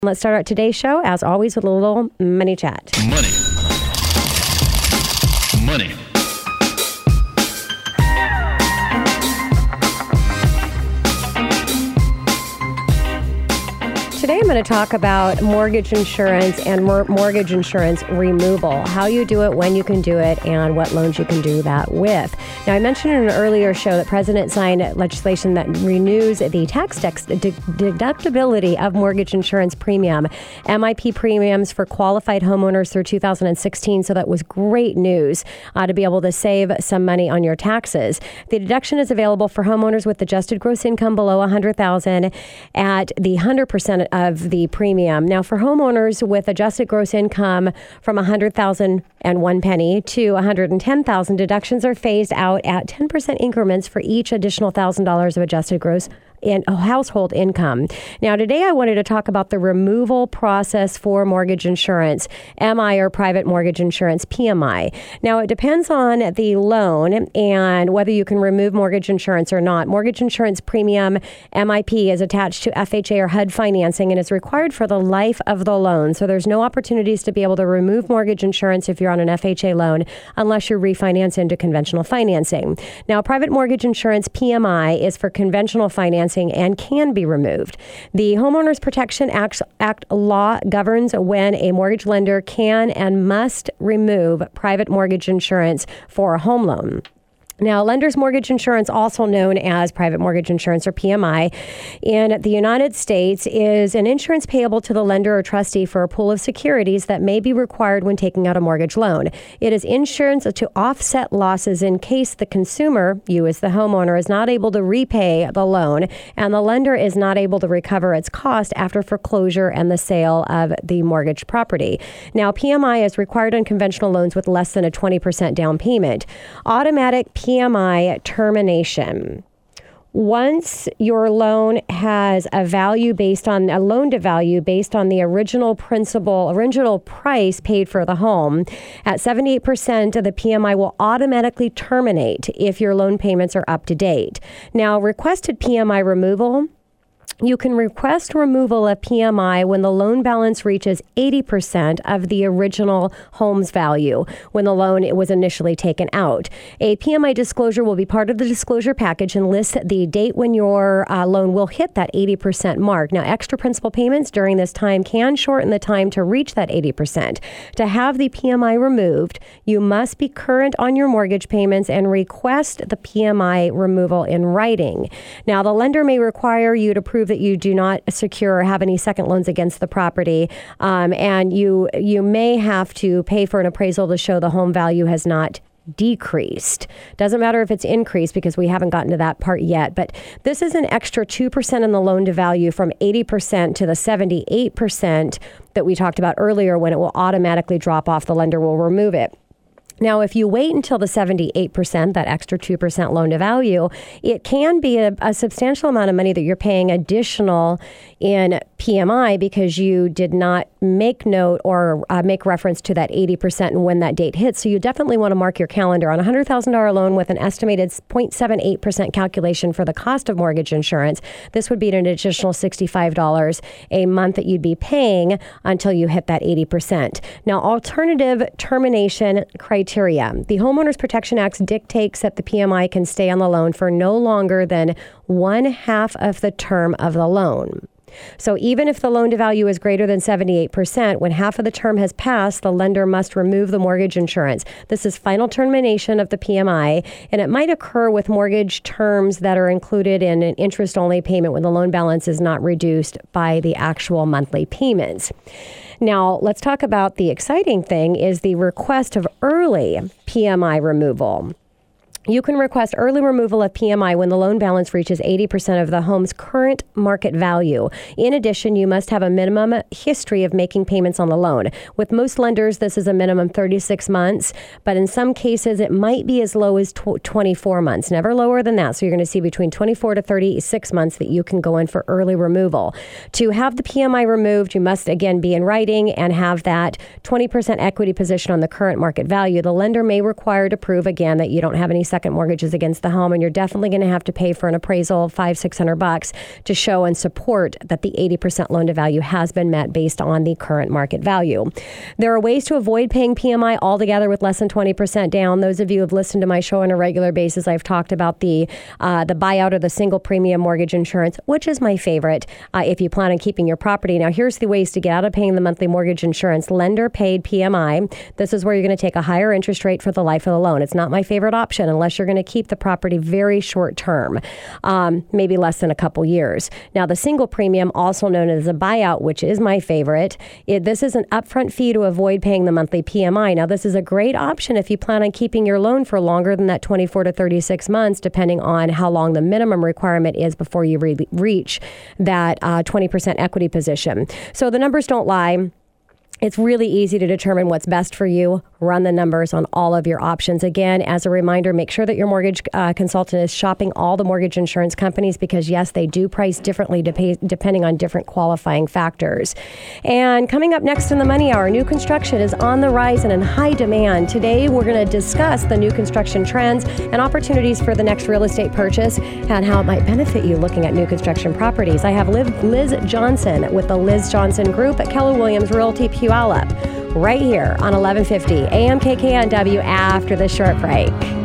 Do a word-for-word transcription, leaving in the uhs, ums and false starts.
Let's start out today's show, as always, with a little money chat. Money. Money. Today I'm going to talk about mortgage insurance and mor- mortgage insurance removal, how you do it, when you can do it, and what loans you can do that with. Now, I mentioned in an earlier show that President signed legislation that renews the tax dex- de- deductibility of mortgage insurance premium, M I P premiums for qualified homeowners through two thousand sixteen. So that was great news uh, to be able to save some money on your taxes. The deduction is available for homeowners with adjusted gross income below one hundred thousand dollars at the one hundred percent of the premium. Now, for homeowners with adjusted gross income from one hundred thousand dollars and one penny to one hundred ten thousand dollars, deductions are phased out at ten percent increments for each additional one thousand dollars of adjusted gross in household income. Now, today I wanted to talk about the removal process for mortgage insurance, M I or private mortgage insurance, P M I. Now, it depends on the loan and whether you can remove mortgage insurance or not. Mortgage insurance premium, M I P, is attached to F H A or H U D financing and is required for the life of the loan. So there's no opportunities to be able to remove mortgage insurance if you're on an F H A loan unless you refinance into conventional financing. Now, private mortgage insurance, P M I, is for conventional financing and can be removed. The Homeowners Protection Act, Act law governs when a mortgage lender can and must remove private mortgage insurance for a home loan. Now, lender's mortgage insurance, also known as private mortgage insurance or P M I, in the United States is an insurance payable to the lender or trustee for a pool of securities that may be required when taking out a mortgage loan. It is insurance to offset losses in case the consumer, you as the homeowner, is not able to repay the loan and the lender is not able to recover its cost after foreclosure and the sale of the mortgage property. Now, P M I is required on conventional loans with less than a twenty percent down payment. Automatic P M I termination. Once your loan has a value based on a loan to value based on the original principal, original price paid for the home, at seventy-eight percent of the P M I will automatically terminate if your loan payments are up to date. Now, requested P M I removal. You can request removal of P M I when the loan balance reaches eighty percent of the original home's value when the loan was initially taken out. A P M I disclosure will be part of the disclosure package and lists the date when your uh, loan will hit that eighty percent mark. Now, extra principal payments during this time can shorten the time to reach that eighty percent. To have the P M I removed, you must be current on your mortgage payments and request the P M I removal in writing. Now, the lender may require you to prove that you do not secure or have any second loans against the property, um, and you you may have to pay for an appraisal to show the home value has not decreased. Doesn't matter if it's increased because we haven't gotten to that part yet, but this is an extra two percent in the loan to value from eighty percent to the seventy-eight percent that we talked about earlier when it will automatically drop off. The lender will remove it. Now, if you wait until the seventy-eight percent, that extra two percent loan to value, it can be a, a substantial amount of money that you're paying additional in P M I because you did not make note or uh, make reference to that eighty percent and when that date hits. So you definitely want to mark your calendar on a one hundred thousand dollars loan with an estimated zero point seven eight percent calculation for the cost of mortgage insurance. This would be an additional sixty-five dollars a month that you'd be paying until you hit that eighty percent. Now, alternative termination criteria. The Homeowners Protection Act dictates that the P M I can stay on the loan for no longer than one half of the term of the loan. So even if the loan to value is greater than seventy-eight percent, when half of the term has passed, the lender must remove the mortgage insurance. This is final termination of the P M I, and it might occur with mortgage terms that are included in an interest-only payment when the loan balance is not reduced by the actual monthly payments. Now, let's talk about the exciting thing is the request of early P M I removal. You can request early removal of P M I when the loan balance reaches eighty percent of the home's current market value. In addition, you must have a minimum history of making payments on the loan. With most lenders, this is a minimum thirty-six months, but in some cases, it might be as low as twenty-four months, never lower than that. So you're going to see between twenty-four to thirty-six months that you can go in for early removal. To have the P M I removed, you must again be in writing and have that twenty percent equity position on the current market value. The lender may require to prove again that you don't have any second mortgages against the home, and you're definitely going to have to pay for an appraisal of five, six hundred bucks to show and support that the eighty percent loan to value has been met based on the current market value. There are ways to avoid paying P M I altogether with less than twenty percent down. Those of you who have listened to my show on a regular basis, I've talked about the uh, the buyout or the single premium mortgage insurance, which is my favorite uh, if you plan on keeping your property. Now, here's the ways to get out of paying the monthly mortgage insurance. Lender paid P M I. This is where you're going to take a higher interest rate for the life of the loan. It's not my favorite option unless you're going to keep the property very short term, um, maybe less than a couple years. Now, the single premium, also known as a buyout, which is my favorite, it, this is an upfront fee to avoid paying the monthly P M I. Now, this is a great option if you plan on keeping your loan for longer than that twenty-four to thirty-six months, depending on how long the minimum requirement is before you re- reach that uh, twenty percent equity position. So the numbers don't lie. It's really easy to determine what's best for you. Run the numbers on all of your options. Again, as a reminder, make sure that your mortgage uh, consultant is shopping all the mortgage insurance companies because, yes, they do price differently dep- depending on different qualifying factors. And coming up next in the Money Hour, new construction is on the rise and in high demand. Today, we're going to discuss the new construction trends and opportunities for the next real estate purchase and how it might benefit you looking at new construction properties. I have Liz Johnson with the Liz Johnson Group at Keller Williams Realty Puyallup right here on eleven fifty A M K K N W after this short break.